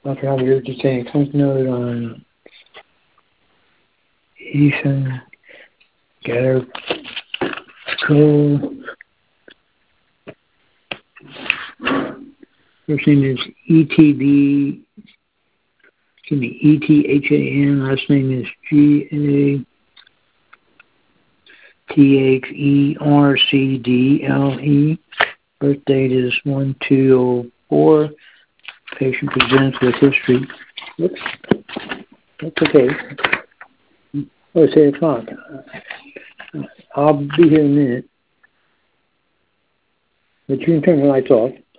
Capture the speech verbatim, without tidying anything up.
Doctor Albert to say a quick note on Ethan Gather Cole. First name is E T B, excuse me, E T H A N. Last name is G A T H E R C D L E. Birth date is one two oh four. Patient presents with history. Whoops. That's okay. Oh, it's eight o'clock. I'll be here in a minute. But you can turn the lights off.